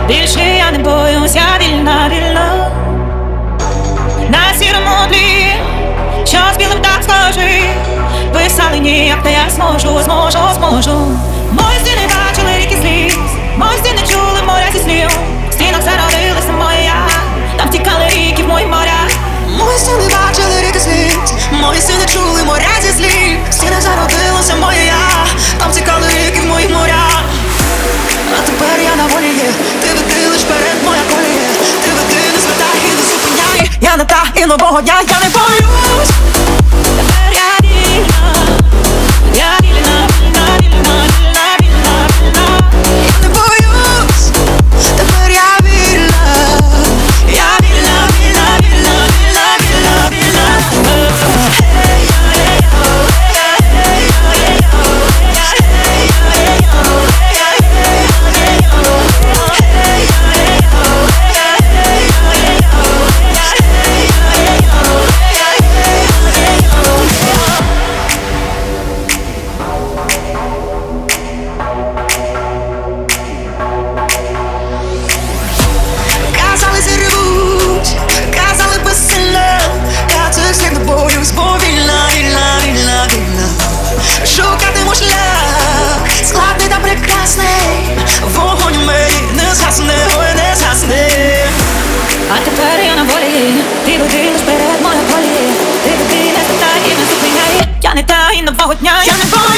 Більше я не боюсь, я вільна, вільна. На сірому тлі, що з білим так схожий. Писали ніяк, та я зможу. Мої стіни бачили ріки сліз, мої стіни чули моря зі слів. В стінах зародилася моя я, там тікали ріки в мої моря. Мої стіни бачили ріки сліз, мої стіни чули моря зі слів. В стінах зародилася моя я, там тікали ріки в мої моря. А тепер я на волі є, ти веди лиш перед моя колія. Ти веди, не звертай і не зупиняй. Я не та і нового дня, я не боюсь. Тепер я вільна, я вільна, вільна, вільна, вільна, вільна, вільна. Я не боюсь, тепер я вільна. Я вільна, вільна, вільна, вільна, вільна, вільна. Казали зірвуть, казали безсильно. Я цих слів не боюсь, бо вільна, вільна, вільна, вільна. Шукатиму шлях, складний та прекрасний. Вогонь у мені не згасне, ой, не згасне. А тепер я на волі, ти веди лиш перед моя колія. Ти веди, не спитай і не зупиняй. Я не та і нового дня, я не боюсь.